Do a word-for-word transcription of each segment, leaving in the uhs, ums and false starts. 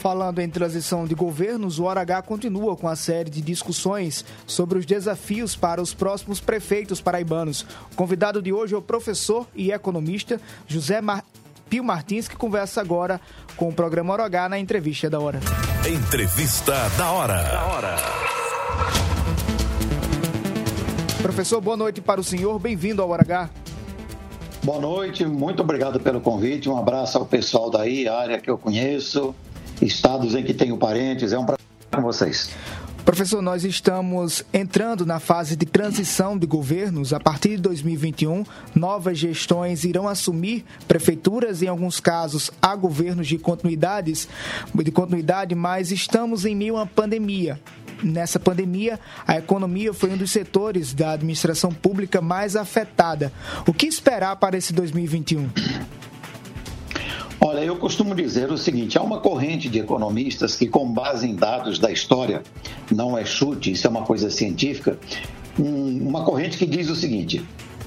Falando em transição de governos, o Hora H continua com a série de discussões sobre os desafios para os próximos prefeitos paraibanos. O convidado de hoje é o professor e economista José Mar... Pio Martins, que conversa agora com o programa Hora H na Entrevista da Hora. Entrevista da Hora. Da hora. Professor, boa noite para o senhor. Bem-vindo ao Hora H. Boa noite, muito obrigado pelo convite. Um abraço ao pessoal daí, a área que eu conheço, estados em que tenho parentes. É um prazer estar com vocês. Professor, nós estamos entrando na fase de transição de governos. A partir de dois mil e vinte e um, novas gestões irão assumir prefeituras, em alguns casos há governos de continuidades, de continuidade, mas estamos em meio a uma pandemia. Nessa pandemia, a economia foi um dos setores da administração pública mais afetada. O que esperar para esse dois mil e vinte e um? Olha, eu costumo dizer o seguinte, há uma corrente de economistas que, com base em dados da história, não é chute, isso é uma coisa científica, uma corrente que diz o seguinte: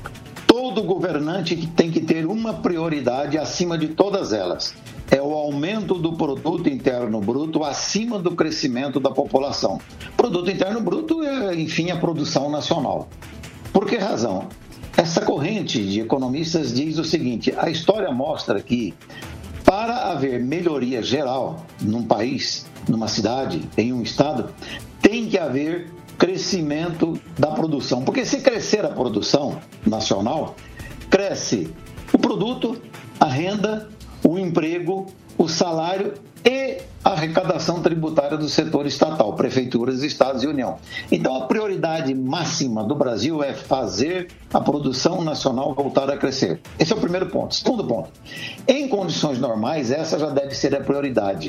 todo governante tem que ter uma prioridade acima de todas elas. É o aumento do produto interno bruto acima do crescimento da população. Produto interno bruto é, enfim, a produção nacional. Por que razão? Essa corrente de economistas diz o seguinte: a história mostra que, para haver melhoria geral num país, numa cidade, em um estado, tem que haver crescimento da produção. Porque se crescer a produção nacional, cresce o produto, a renda, o emprego, o salário e a arrecadação tributária do setor estatal, prefeituras, estados e União. Então, a prioridade máxima do Brasil é fazer a produção nacional voltar a crescer. Esse é o primeiro ponto. Segundo ponto, em condições normais, essa já deve ser a prioridade.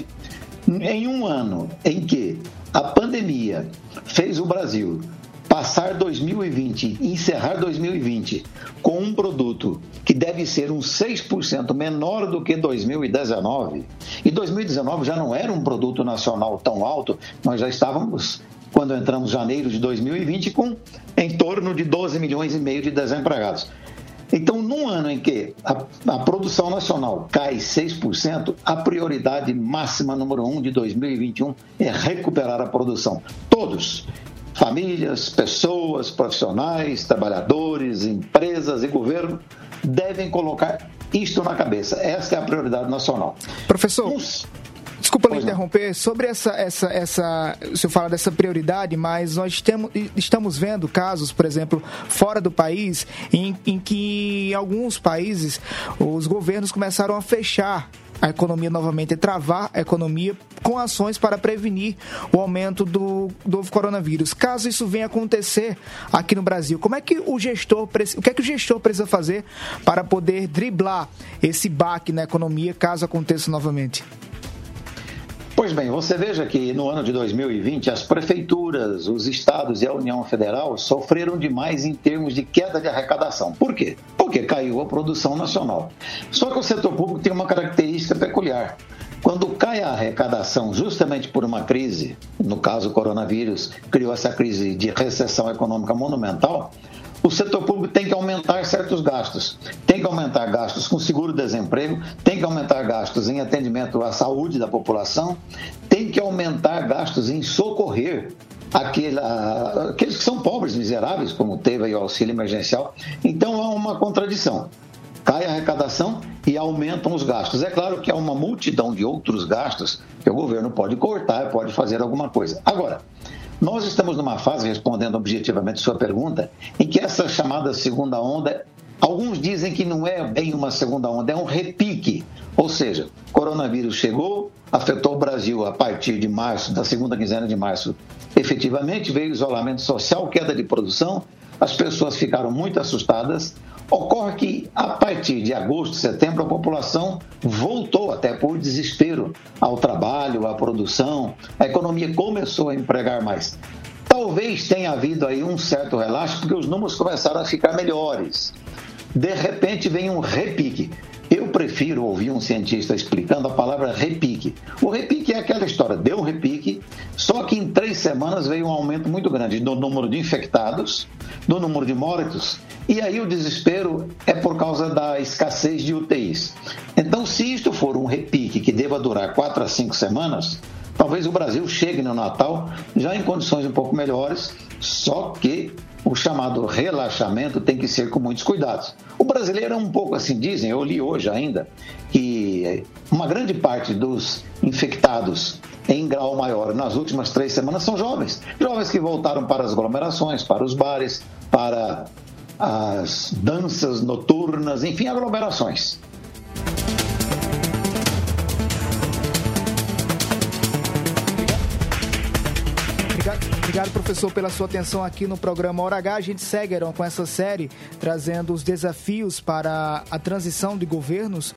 Em um ano em que a pandemia fez o Brasil passar dois mil e vinte, encerrar dois mil e vinte com um produto que deve ser uns seis por cento menor do que dois mil e dezenove, e dois mil e dezenove já não era um produto nacional tão alto, nós já estávamos, quando entramos em janeiro de dois mil e vinte, com em torno de doze milhões e meio de desempregados. Então, num ano em que a, a produção nacional cai seis por cento, a prioridade máxima número um de dois mil e vinte e um é recuperar a produção. Todos, famílias, pessoas, profissionais, trabalhadores, empresas e governo devem colocar isto na cabeça. Essa é a prioridade nacional. Professor, Uns... desculpa lhe interromper, sobre essa, essa, essa, o senhor fala dessa prioridade, mas nós temos, estamos vendo casos, por exemplo, fora do país, em, em que em alguns países os governos começaram a fechar a economia novamente, é travar a economia com ações para prevenir o aumento do novo coronavírus. Caso isso venha acontecer aqui no Brasil, como é que o gestor, o que é que o gestor precisa fazer para poder driblar esse baque na economia caso aconteça novamente? Pois bem, você veja que no ano de dois mil e vinte, as prefeituras, os estados e a União Federal sofreram demais em termos de queda de arrecadação. Por quê? Porque caiu a produção nacional. Só que o setor público tem uma característica peculiar. Quando cai a arrecadação justamente por uma crise, no caso o coronavírus criou essa crise de recessão econômica monumental, o setor público tem que aumentar certos gastos. Tem que aumentar gastos com seguro-desemprego, tem que aumentar gastos em atendimento à saúde da população, tem que aumentar gastos em socorrer aquele, aqueles que são pobres, miseráveis, como teve aí o auxílio emergencial. Então, há uma contradição. Cai a arrecadação e aumentam os gastos. É claro que há uma multidão de outros gastos que o governo pode cortar, pode fazer alguma coisa. Agora, nós estamos numa fase, respondendo objetivamente a sua pergunta, em que essa chamada segunda onda, alguns dizem que não é bem uma segunda onda, é um repique. Ou seja, o coronavírus chegou, afetou o Brasil a partir de março, da segunda quinzena de março. Efetivamente, veio isolamento social, queda de produção, as pessoas ficaram muito assustadas. Ocorre que, a partir de agosto, setembro, a população voltou, até por desespero, ao trabalho, à produção. A economia começou a empregar mais. Talvez tenha havido aí um certo relaxo, porque os números começaram a ficar melhores. De repente, vem um repique. Eu prefiro ouvir um cientista explicando a palavra repique. O repique é aquela história, deu um repique, só que em três semanas veio um aumento muito grande do número de infectados, do número de mortos, e aí o desespero é por causa da escassez de U T Is. Então, se isto for um repique que deva durar quatro a cinco semanas, talvez o Brasil chegue no Natal já em condições um pouco melhores, só que o chamado relaxamento tem que ser com muitos cuidados. O brasileiro é um pouco assim, dizem, eu li hoje ainda, que uma grande parte dos infectados em grau maior nas últimas três semanas são jovens. Jovens que voltaram para as aglomerações, para os bares, para as danças noturnas, enfim, aglomerações. Obrigado, professor, pela sua atenção aqui no programa Hora H. A gente segue, Heron, com essa série, trazendo os desafios para a transição de governos